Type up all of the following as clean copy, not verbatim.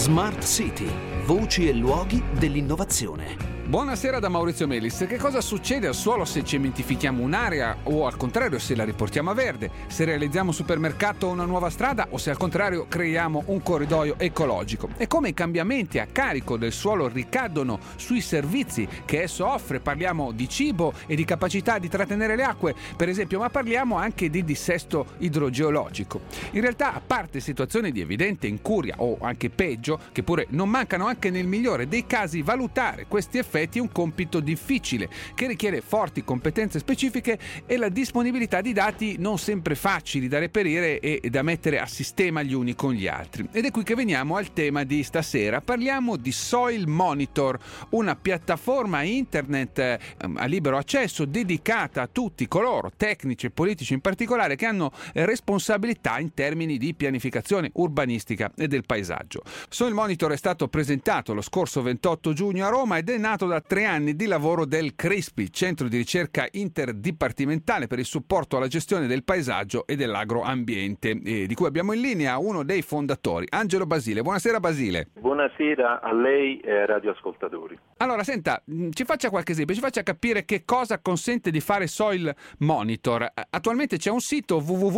Smart City, voci e luoghi dell'innovazione. Buonasera da Maurizio Melis. Che cosa succede al suolo se cementifichiamo un'area o al contrario se la riportiamo a verde? Se realizziamo un supermercato o una nuova strada o se al contrario creiamo un corridoio ecologico? E come i cambiamenti a carico del suolo ricadono sui servizi che esso offre? Parliamo di cibo e di capacità di trattenere le acque, per esempio, ma parliamo anche di dissesto idrogeologico. In realtà, a parte situazioni di evidente incuria o anche peggio, che pure non mancano anche nel migliore dei casi, valutare questi effetti è un compito difficile che richiede forti competenze specifiche e la disponibilità di dati non sempre facili da reperire e da mettere a sistema gli uni con gli altri. Ed è qui che veniamo al tema di stasera. Parliamo di Soil Monitor, una piattaforma internet a libero accesso dedicata a tutti coloro, tecnici e politici in particolare, che hanno responsabilità in termini di pianificazione urbanistica e del paesaggio. Soil Monitor è stato presentato lo scorso 28 giugno a Roma ed è nato da 3 anni di lavoro del CRISPI, Centro di Ricerca Interdipartimentale per il supporto alla gestione del paesaggio e dell'agroambiente, di cui abbiamo in linea uno dei fondatori, Angelo Basile. Buonasera Basile. Buonasera a lei e ai radioascoltatori. Allora, senta, ci faccia qualche esempio, ci faccia capire che cosa consente di fare Soil Monitor. Attualmente c'è un sito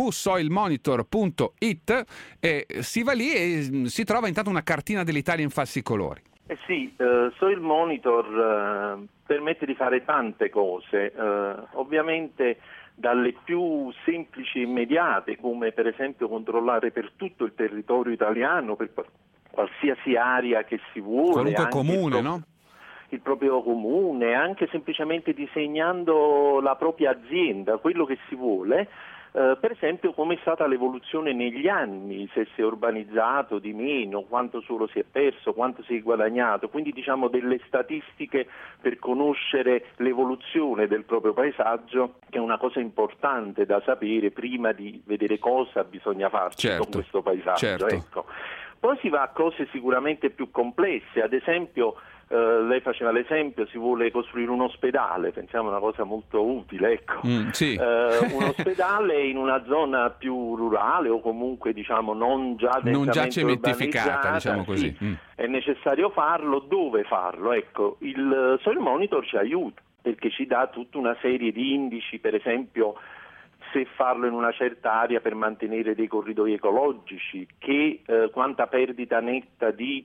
www.soilmonitor.it e si va lì e si trova intanto una cartina dell'Italia in falsi colori. Sì, Soil Monitor permette di fare tante cose, ovviamente dalle più semplici e immediate, come per esempio controllare per tutto il territorio italiano, per qualsiasi area che si vuole. Qualunque comune, no? Il proprio comune, anche semplicemente disegnando la propria azienda, quello che si vuole. Per esempio come è stata l'evoluzione negli anni, se si è urbanizzato di meno, quanto suolo si è perso, quanto si è guadagnato, quindi diciamo delle statistiche per conoscere l'evoluzione del proprio paesaggio, che è una cosa importante da sapere prima di vedere cosa bisogna farci con questo paesaggio. Certo. Ecco. Poi si va a cose sicuramente più complesse, ad esempio lei faceva l'esempio, si vuole costruire un ospedale, pensiamo a una cosa molto utile, ecco. Sì. Un ospedale in una zona più rurale o comunque diciamo non già cementificata, diciamo così. Sì, è necessario farlo, dove farlo? Ecco, il Soil Monitor ci aiuta perché ci dà tutta una serie di indici, per esempio se farlo in una certa area per mantenere dei corridoi ecologici, che quanta perdita netta di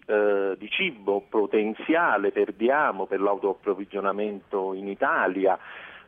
cibo potenziale perdiamo per l'autoapprovvigionamento in Italia,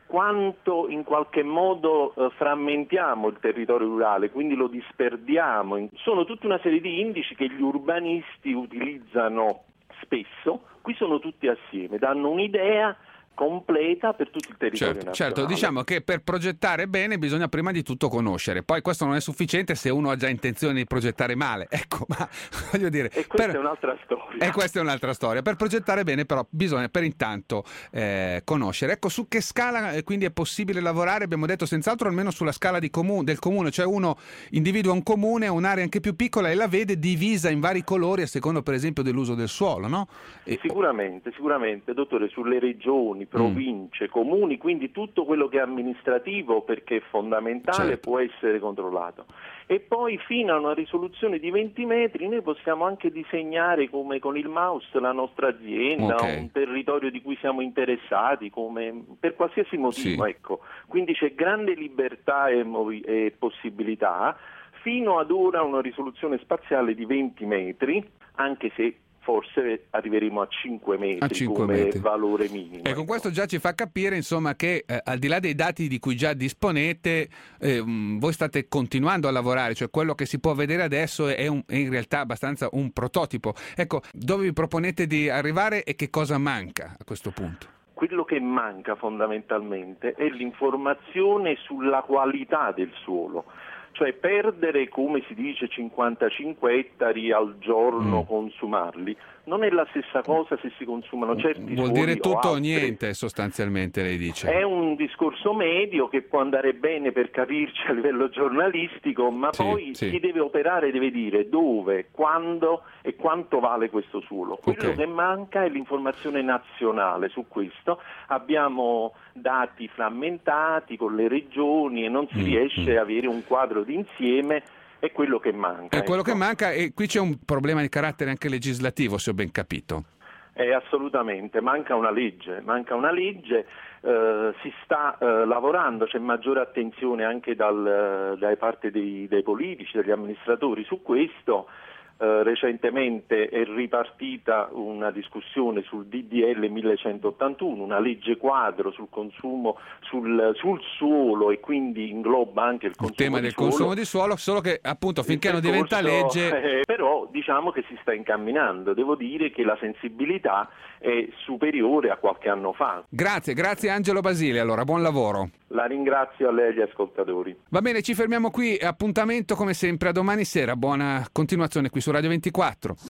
quanto in qualche modo frammentiamo il territorio rurale, quindi lo disperdiamo. Sono tutta una serie di indici che gli urbanisti utilizzano spesso, qui sono tutti assieme, danno un'idea completa per tutto il territorio nazionale. Certo, diciamo che per progettare bene bisogna prima di tutto conoscere, poi questo non è sufficiente se uno ha già intenzione di progettare male, ecco, ma voglio dire... E questa è un'altra storia. E questa è un'altra storia. Per progettare bene però bisogna per intanto conoscere. Ecco, su che scala quindi è possibile lavorare? Abbiamo detto senz'altro almeno sulla scala del comune, cioè uno individua un comune, un'area anche più piccola e la vede divisa in vari colori a secondo per esempio dell'uso del suolo, no? Sicuramente, dottore, sulle regioni, province, comuni, quindi tutto quello che è amministrativo, perché è fondamentale, può essere controllato. E poi fino a una risoluzione di 20 metri noi possiamo anche disegnare come con il mouse la nostra azienda, un territorio di cui siamo interessati, come per qualsiasi motivo, ecco. Quindi c'è grande libertà e possibilità, fino ad ora una risoluzione spaziale di 20 metri, anche se forse arriveremo a 5 metri come valore minimo. E con questo già ci fa capire insomma che al di là dei dati di cui già disponete voi state continuando a lavorare, cioè quello che si può vedere adesso è in realtà abbastanza un prototipo. Ecco, dove vi proponete di arrivare e che cosa manca a questo punto? Quello che manca fondamentalmente è l'informazione sulla qualità del suolo. Cioè perdere, come si dice, 55 ettari al giorno, consumarli, non è la stessa cosa se si consumano certi suoli. Vuol dire tutto o altri. Niente sostanzialmente, lei dice. È un discorso medio che può andare bene per capirci a livello giornalistico, ma poi chi deve operare deve dire dove, quando e quanto vale questo suolo. Quello che manca è l'informazione nazionale su questo. Abbiamo dati frammentati con le regioni e non si riesce a avere un quadro d'insieme è quello che manca. È quello ecco. che manca, e qui c'è un problema di carattere anche legislativo, se ho ben capito. Assolutamente, manca una legge, si sta lavorando, c'è maggiore attenzione anche da parte dei politici, degli amministratori su questo. Recentemente è ripartita una discussione sul DDL 1181, una legge quadro sul consumo sul suolo, e quindi ingloba anche il consumo tema del consumo di suolo, solo che appunto finché non diventa legge... Però diciamo che si sta incamminando, devo dire che la sensibilità è superiore a qualche anno fa. Grazie Angelo Basile, allora buon lavoro. La ringrazio a lei e agli ascoltatori. Va bene, ci fermiamo qui, appuntamento come sempre a domani sera, buona continuazione qui su Radio 24.